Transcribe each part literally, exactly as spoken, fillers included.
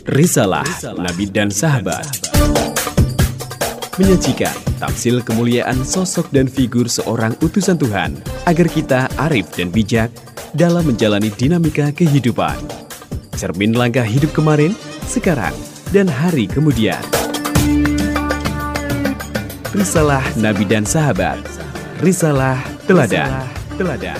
Risalah Nabi dan Sahabat menyajikan tamsil kemuliaan sosok dan figur seorang utusan Tuhan agar kita arif dan bijak dalam menjalani dinamika kehidupan. Cermin langkah hidup kemarin, sekarang, dan hari kemudian. Risalah Nabi dan Sahabat. Risalah teladan. Teladan.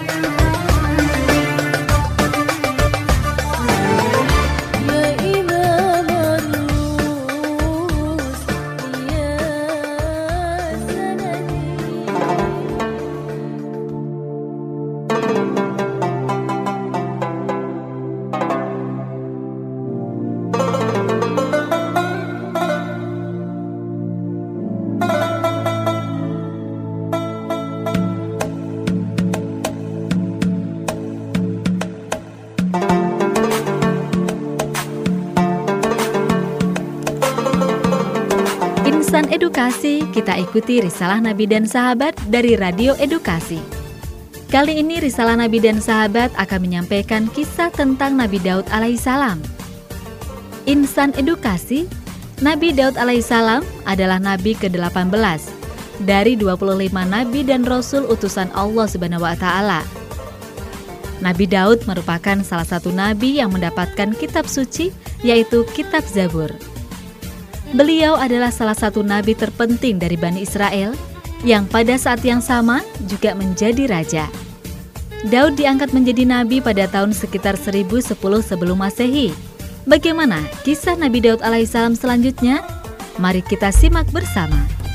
Insan Edukasi, kita ikuti Risalah Nabi dan Sahabat dari Radio Edukasi. Kali ini Risalah Nabi dan Sahabat akan menyampaikan kisah tentang Nabi Daud alaihissalam. Insan Edukasi, Nabi Daud alaihissalam adalah Nabi ke delapan belas dari dua puluh lima Nabi dan Rasul utusan Allah Subhanahu wa Ta'ala. Nabi Daud merupakan salah satu Nabi yang mendapatkan kitab suci, yaitu kitab Zabur. Beliau adalah salah satu nabi terpenting dari Bani Israel yang pada saat yang sama juga menjadi raja. Daud diangkat menjadi nabi pada tahun sekitar seribu sepuluh sebelum Masehi. Bagaimana kisah Nabi Daud alaihissalam selanjutnya? Mari kita simak bersama.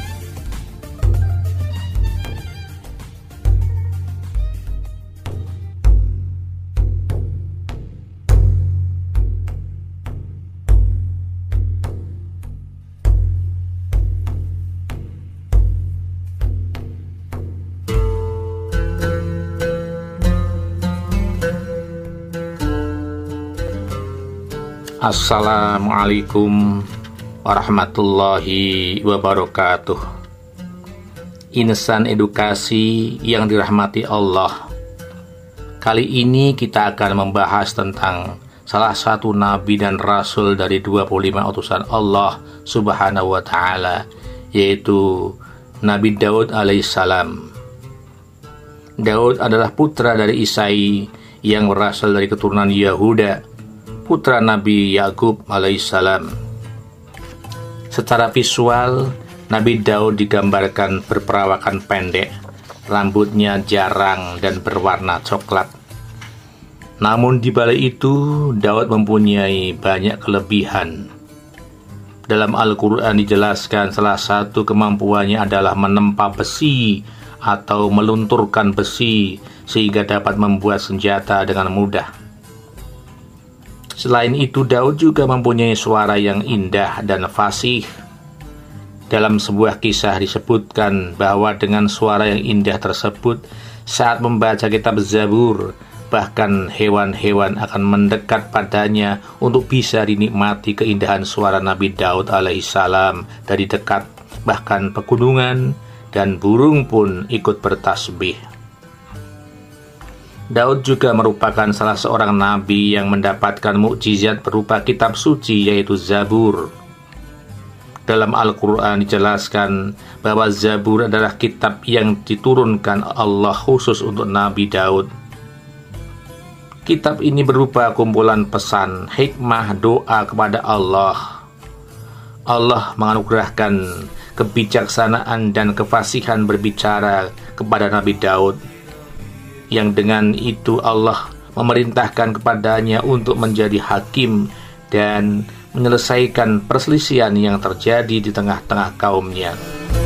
Assalamualaikum warahmatullahi wabarakatuh. Insan Edukasi yang dirahmati Allah, kali ini kita akan membahas tentang salah satu nabi dan rasul dari dua puluh lima utusan Allah Subhanahu wa Ta'ala, yaitu Nabi Daud alaihissalam. Daud adalah putra dari Isai yang berasal dari keturunan Yahuda, putra Nabi Yakub alaihissalam. Secara visual, Nabi Daud digambarkan berperawakan pendek, rambutnya jarang dan berwarna coklat. Namun di balik itu, Daud mempunyai banyak kelebihan. Dalam Al-Quran dijelaskan salah satu kemampuannya adalah menempa besi atau melunturkan besi sehingga dapat membuat senjata dengan mudah. Selain itu, Daud juga mempunyai suara yang indah dan fasih. Dalam sebuah kisah disebutkan bahwa dengan suara yang indah tersebut, saat membaca kitab Zabur, bahkan hewan-hewan akan mendekat padanya untuk bisa dinikmati keindahan suara Nabi Daud alaihissalam dari dekat. Bahkan pegunungan dan burung pun ikut bertasbih. Daud juga merupakan salah seorang nabi yang mendapatkan mukjizat berupa kitab suci, yaitu Zabur. Dalam Al-Quran dijelaskan bahwa Zabur adalah kitab yang diturunkan Allah khusus untuk Nabi Daud. Kitab ini berupa kumpulan pesan, hikmah, doa kepada Allah. Allah menganugerahkan kebijaksanaan dan kefasihan berbicara kepada Nabi Daud, yang dengan itu Allah memerintahkan kepadanya untuk menjadi hakim dan menyelesaikan perselisihan yang terjadi di tengah-tengah kaumnya.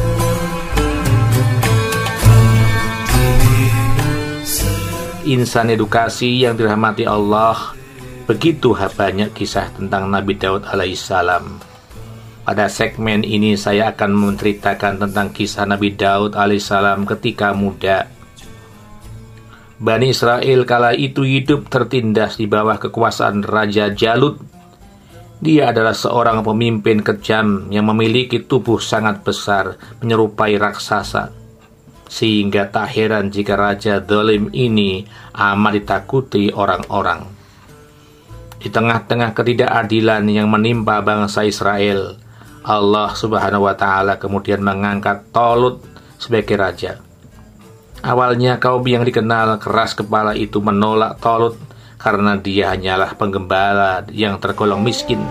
Insan Edukasi yang dirahmati Allah, begitu banyak kisah tentang Nabi Daud alaihissalam. Pada segmen ini saya akan menceritakan tentang kisah Nabi Daud alaihissalam ketika muda. Bani Israel kala itu hidup tertindas di bawah kekuasaan Raja Jalut. Dia adalah seorang pemimpin kejam yang memiliki tubuh sangat besar, menyerupai raksasa. Sehingga tak heran jika Raja Zalim ini amat ditakuti orang-orang. Di tengah-tengah ketidakadilan yang menimpa bangsa Israel, Allah Subhanahu wa Ta'ala kemudian mengangkat Talut sebagai raja. Awalnya kaum yang dikenal keras kepala itu menolak Talut karena dia hanyalah penggembala yang tergolong miskin.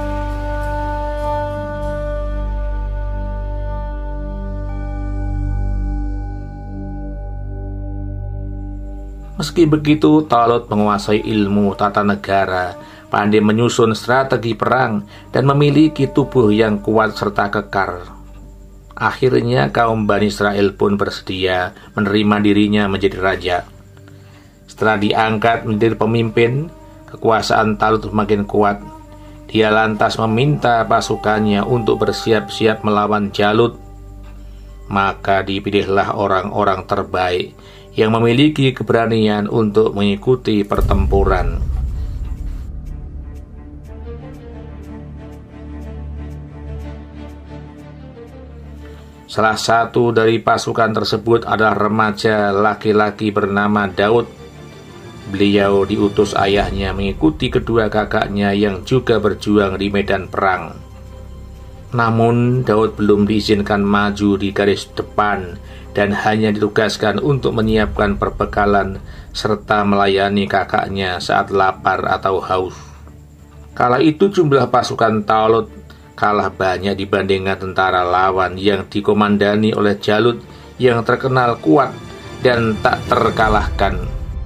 Meski begitu, Talut menguasai ilmu tata negara, pandai menyusun strategi perang, dan memiliki tubuh yang kuat serta kekar. Akhirnya kaum Bani Israel pun bersedia menerima dirinya menjadi raja. Setelah diangkat menjadi pemimpin, kekuasaan Talut semakin kuat. Dia lantas meminta pasukannya untuk bersiap-siap melawan Jalut. Maka dipilihlah orang-orang terbaik yang memiliki keberanian untuk mengikuti pertempuran. Salah satu dari pasukan tersebut adalah remaja laki-laki bernama Daud. Beliau diutus ayahnya mengikuti kedua kakaknya yang juga berjuang di medan perang. Namun Daud belum diizinkan maju di garis depan dan hanya ditugaskan untuk menyiapkan perbekalan serta melayani kakaknya saat lapar atau haus. Kala itu jumlah pasukan Talut kalah banyak dibandingkan tentara lawan yang dikomandani oleh Jalut yang terkenal kuat dan tak terkalahkan.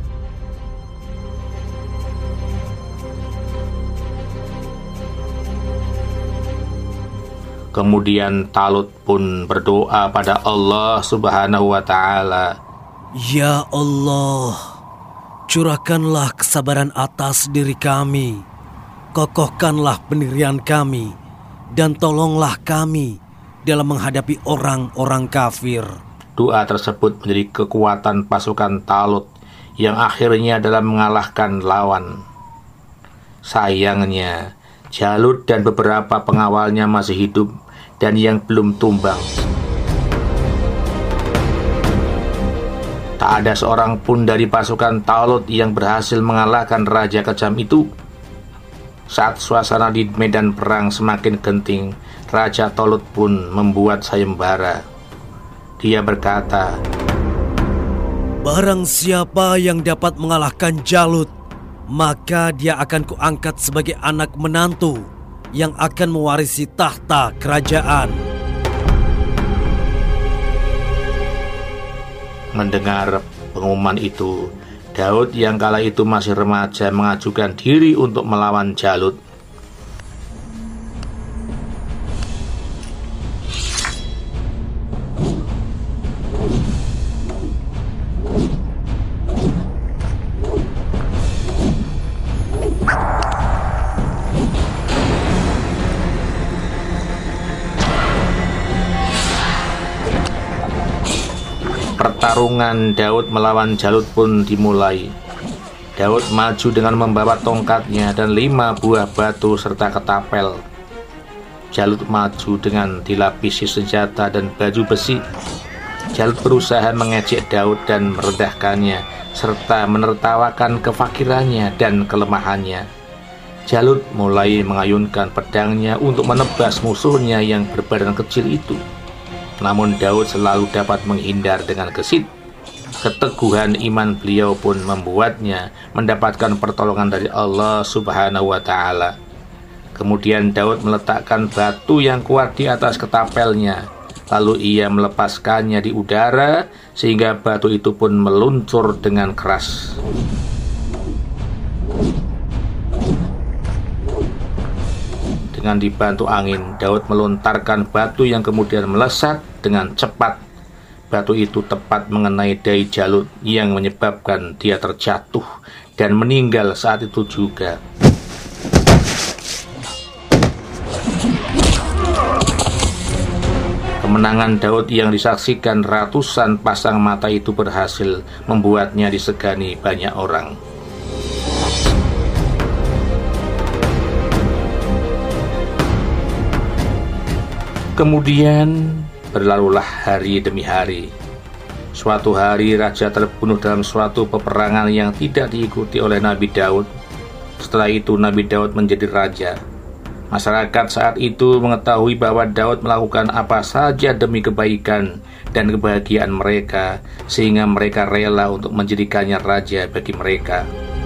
Kemudian Talut pun berdoa pada Allah Subhanahu wa Ta'ala. Ya Allah, curahkanlah kesabaran atas diri kami, kokohkanlah pendirian kami, dan tolonglah kami dalam menghadapi orang-orang kafir. Doa tersebut menjadi kekuatan pasukan Talut yang akhirnya dalam mengalahkan lawan. Sayangnya, Jalut dan beberapa pengawalnya masih hidup dan yang belum tumbang. Tak ada seorang pun dari pasukan Talut yang berhasil mengalahkan raja kejam itu. Saat suasana di medan perang semakin genting, Raja Talut pun membuat sayembara. Dia berkata, "Barang siapa yang dapat mengalahkan Jalut, maka dia akan kuangkat sebagai anak menantu yang akan mewarisi tahta kerajaan." Mendengar pengumuman itu, Daud yang kala itu masih remaja mengajukan diri untuk melawan Jalut. Pertarungan Daud melawan Jalut pun dimulai. Daud maju dengan membawa tongkatnya dan lima buah batu serta ketapel. Jalut maju dengan dilapisi senjata dan baju besi. Jalut berusaha mengejek Daud dan merendahkannya, serta menertawakan kefakirannya dan kelemahannya. Jalut mulai mengayunkan pedangnya untuk menebas musuhnya yang berbadan kecil itu. Namun Daud selalu dapat menghindar dengan gesit. Keteguhan iman beliau pun membuatnya mendapatkan pertolongan dari Allah Subhanahu wa Ta'ala. Kemudian Daud meletakkan batu yang kuat di atas ketapelnya. Lalu ia melepaskannya di udara sehingga batu itu pun meluncur dengan keras. Dengan dibantu angin, Daud melontarkan batu yang kemudian melesat dengan cepat. Batu itu tepat mengenai dahi Jalut yang menyebabkan dia terjatuh dan meninggal saat itu juga. Kemenangan Daud yang disaksikan ratusan pasang mata itu berhasil membuatnya disegani banyak orang. Kemudian berlalulah hari demi hari. Suatu hari raja terbunuh dalam suatu peperangan yang tidak diikuti oleh Nabi Daud. Setelah itu Nabi Daud menjadi raja. Masyarakat saat itu mengetahui bahwa Daud melakukan apa saja demi kebaikan dan kebahagiaan mereka, sehingga mereka rela untuk menjadikannya raja bagi mereka.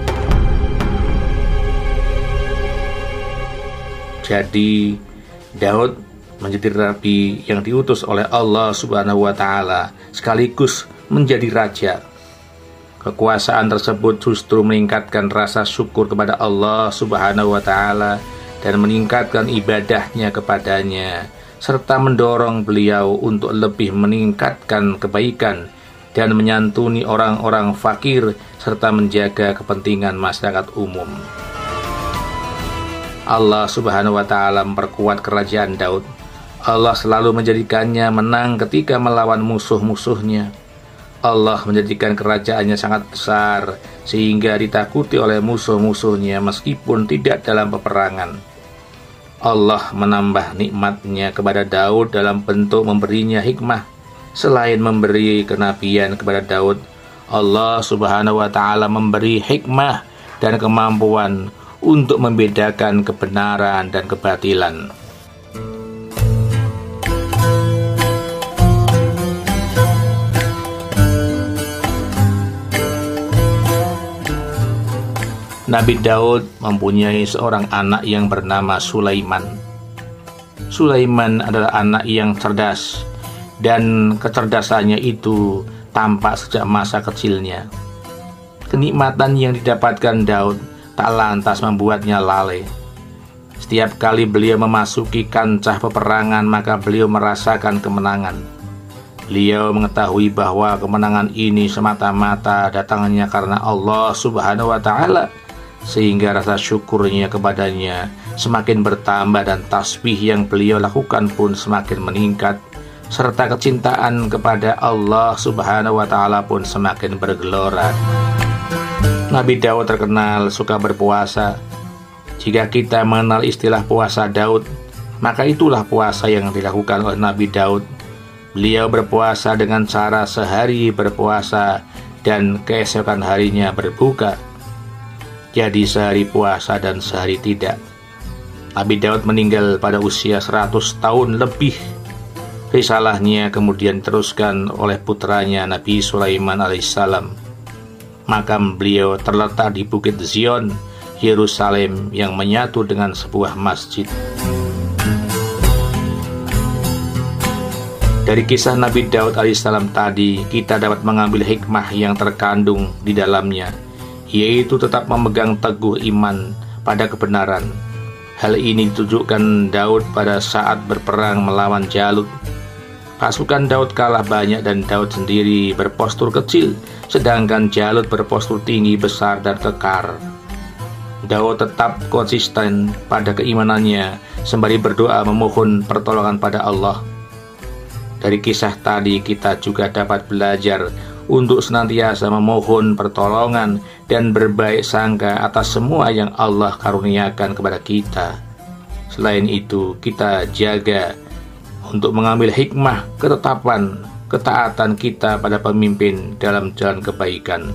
Jadi Daud menjadi nabi yang diutus oleh Allah Subhanahu wa Ta'ala, sekaligus menjadi raja. Kekuasaan tersebut justru meningkatkan rasa syukur kepada Allah Subhanahu wa Ta'ala dan meningkatkan ibadahnya kepadanya, serta mendorong beliau untuk lebih meningkatkan kebaikan dan menyantuni orang-orang fakir serta menjaga kepentingan masyarakat umum. Allah Subhanahu wa Ta'ala memperkuat kerajaan Daud. Allah selalu menjadikannya menang ketika melawan musuh-musuhnya. Allah menjadikan kerajaannya sangat besar sehingga ditakuti oleh musuh-musuhnya meskipun tidak dalam peperangan. Allah menambah nikmatnya kepada Daud dalam bentuk memberinya hikmah. Selain memberi kenabian kepada Daud, Allah Subhanahu wa Ta'ala memberi hikmah dan kemampuan untuk membedakan kebenaran dan kebatilan. Nabi Daud mempunyai seorang anak yang bernama Sulaiman. Sulaiman adalah anak yang cerdas, dan kecerdasannya itu tampak sejak masa kecilnya. Kenikmatan yang didapatkan Daud tak lantas membuatnya lalai. Setiap kali beliau memasuki kancah peperangan, maka beliau merasakan kemenangan. Beliau mengetahui bahwa kemenangan ini semata-mata datangnya karena Allah Subhanahu wa Ta'ala, sehingga rasa syukurnya kepadanya semakin bertambah dan tasbih yang beliau lakukan pun semakin meningkat, serta kecintaan kepada Allah Subhanahu wa Ta'ala pun semakin bergelora. Nabi Daud terkenal suka berpuasa. Jika kita mengenal istilah puasa Daud, maka itulah puasa yang dilakukan oleh Nabi Daud. Beliau berpuasa dengan cara sehari berpuasa dan keesokan harinya berbuka. Jadi sehari puasa dan sehari tidak. Nabi Daud meninggal pada usia seratus tahun lebih. Risalahnya kemudian diteruskan oleh putranya Nabi Sulaiman alaihissalam. Makam beliau terletak di Bukit Zion, Yerusalem, yang menyatu dengan sebuah masjid. Dari kisah Nabi Daud alaihissalam tadi, kita dapat mengambil hikmah yang terkandung di dalamnya, yaitu tetap memegang teguh iman pada kebenaran. Hal ini ditujukan Daud pada saat berperang melawan Jalut. Pasukan Daud kalah banyak dan Daud sendiri berpostur kecil, sedangkan Jalut berpostur tinggi, besar, dan kekar. Daud tetap konsisten pada keimanannya sembari berdoa memohon pertolongan pada Allah. Dari kisah tadi kita juga dapat belajar untuk senantiasa memohon pertolongan dan berbaik sangka atas semua yang Allah karuniakan kepada kita. Selain itu, kita jaga untuk mengambil hikmah, ketetapan, ketaatan kita pada pemimpin dalam jalan kebaikan.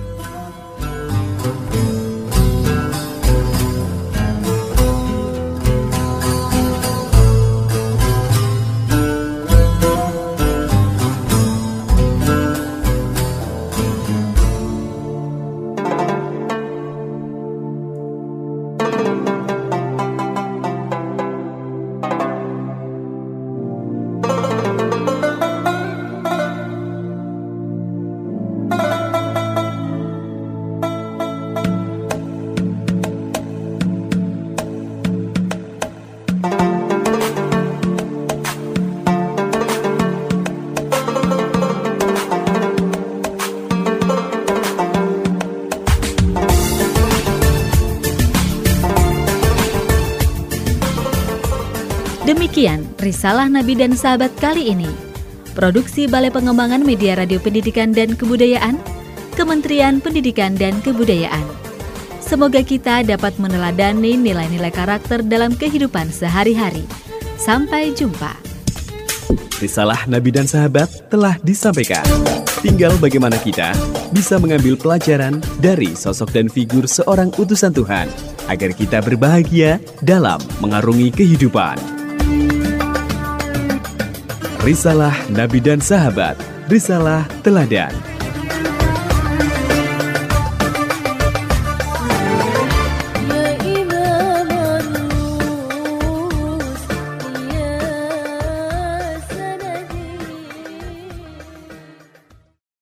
Demikian Risalah Nabi dan Sahabat kali ini. Produksi Balai Pengembangan Media Radio Pendidikan dan Kebudayaan, Kementerian Pendidikan dan Kebudayaan. Semoga kita dapat meneladani nilai-nilai karakter dalam kehidupan sehari-hari. Sampai jumpa. Risalah Nabi dan Sahabat telah disampaikan. Tinggal bagaimana kita bisa mengambil pelajaran dari sosok dan figur seorang utusan Tuhan agar kita berbahagia dalam mengarungi kehidupan. Risalah Nabi dan Sahabat, Risalah Teladan.